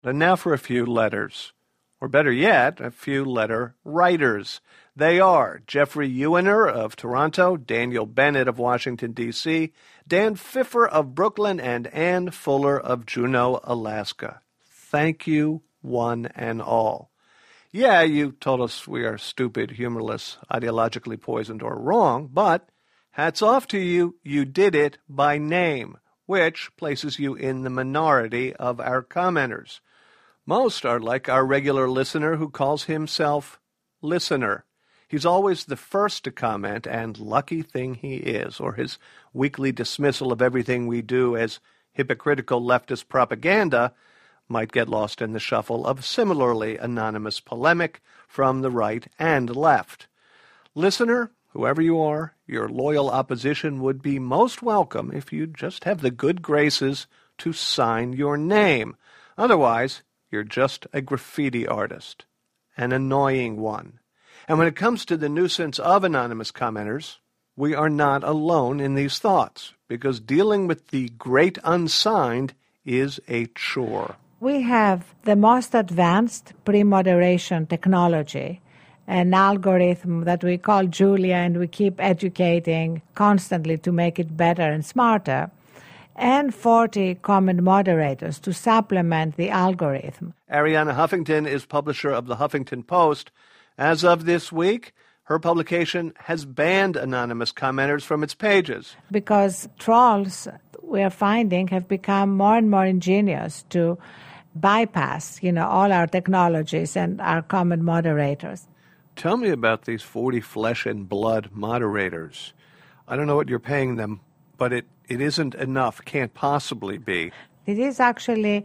And now for a few letters. Or better yet, a few letter writers. They are Jeffrey Ewener of Toronto, Daniel Bennett of Washington, D.C., Dan Pfiffer of Brooklyn, and Ann Fuller of Juneau, Alaska. Thank you, one and all. Yeah, you told us we are stupid, humorless, ideologically poisoned, or wrong, but hats off to you. You did it by name, which places you in the minority of our commenters. Most are like our regular listener who calls himself Listener. He's always the first to comment, and lucky thing he is, or his weekly dismissal of everything we do as hypocritical leftist propaganda might get lost in the shuffle of similarly anonymous polemic from the right and left. Listener, whoever you are, your loyal opposition would be most welcome if you'd just have the good graces to sign your name. Otherwise, you're just a graffiti artist, an annoying one. And when it comes to the nuisance of anonymous commenters, we are not alone in these thoughts, because dealing with the great unsigned is a chore. We have the most advanced pre-moderation technology, an algorithm that we call Julia, and we keep educating constantly to make it better and smarter, and 40 comment moderators to supplement the algorithm. Arianna Huffington is publisher of the Huffington Post. As of this week, her publication has banned anonymous commenters from its pages. Because trolls, we are finding, have become more and more ingenious to bypass, all our technologies and our comment moderators. Tell me about these 40 flesh and blood moderators. I don't know what you're paying them, but it isn't enough, can't possibly be. It is actually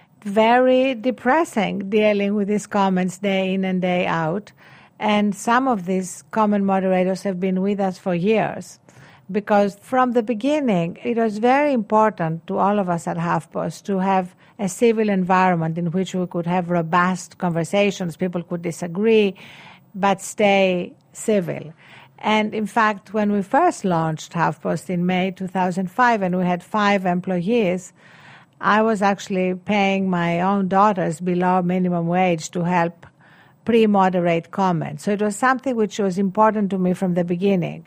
very depressing dealing with these comments day in and day out. And some of these comment moderators have been with us for years, because from the beginning, it was very important to all of us at HuffPost to have a civil environment in which we could have robust conversations, people could disagree, but stay civil. And in fact, when we first launched HuffPost in May 2005 and we had 5 employees, I was actually paying my own daughters below minimum wage to help pre-moderate comments. So it was something which was important to me from the beginning.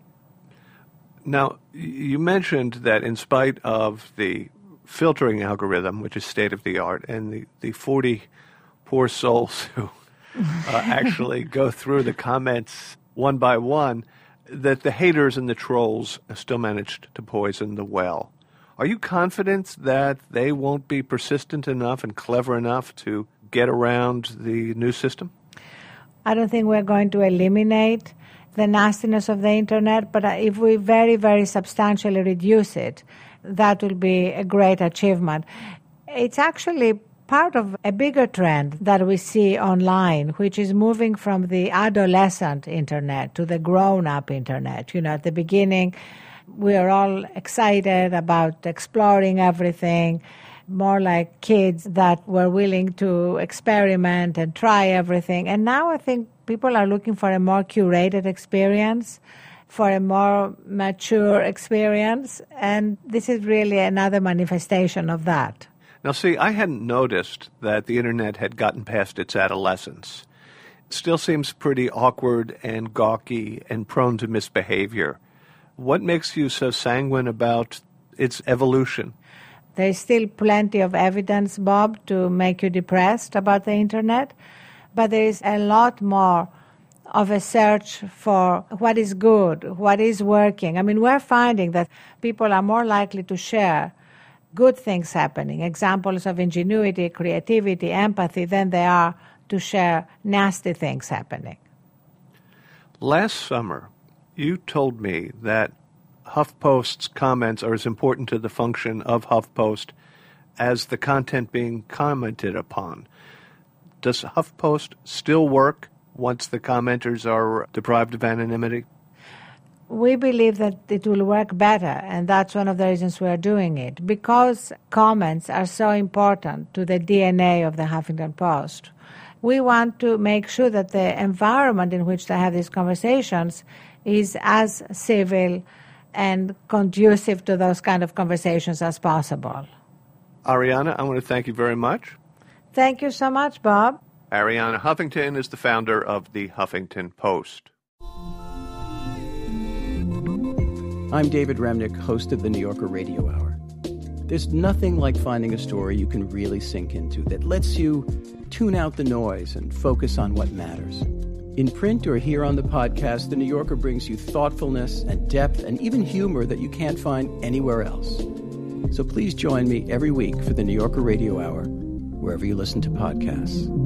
Now, you mentioned that in spite of the filtering algorithm, which is state-of-the-art, and the 40 poor souls who actually go through the comments one by one, that the haters and the trolls still managed to poison the well. Are you confident that they won't be persistent enough and clever enough to get around the new system? I don't think we're going to eliminate the nastiness of the Internet, but if we very, very substantially reduce it, that will be a great achievement. It's actually part of a bigger trend that we see online, which is moving from the adolescent Internet to the grown-up Internet. At the beginning, we are all excited about exploring everything, more like kids that were willing to experiment and try everything. And now I think people are looking for a more curated experience, for a more mature experience, and this is really another manifestation of that. Now, see, I hadn't noticed that the Internet had gotten past its adolescence. It still seems pretty awkward and gawky and prone to misbehavior. What makes you so sanguine about its evolution? There's still plenty of evidence, Bob, to make you depressed about the Internet, but there is a lot more of a search for what is good, what is working. I mean, we're finding that people are more likely to share good things happening, examples of ingenuity, creativity, empathy, than they are to share nasty things happening. Last summer, you told me that HuffPost's comments are as important to the function of HuffPost as the content being commented upon. Does HuffPost still work once the commenters are deprived of anonymity? We believe that it will work better, and that's one of the reasons we are doing it. Because comments are so important to the DNA of the Huffington Post, we want to make sure that the environment in which they have these conversations is as civil and conducive to those kind of conversations as possible. Arianna, I want to thank you very much. Thank you so much, Bob. Arianna Huffington is the founder of the Huffington Post. I'm David Remnick, host of the New Yorker Radio Hour. There's nothing like finding a story you can really sink into that lets you tune out the noise and focus on what matters. In print or here on the podcast, The New Yorker brings you thoughtfulness and depth and even humor that you can't find anywhere else. So please join me every week for the New Yorker Radio Hour, wherever you listen to podcasts.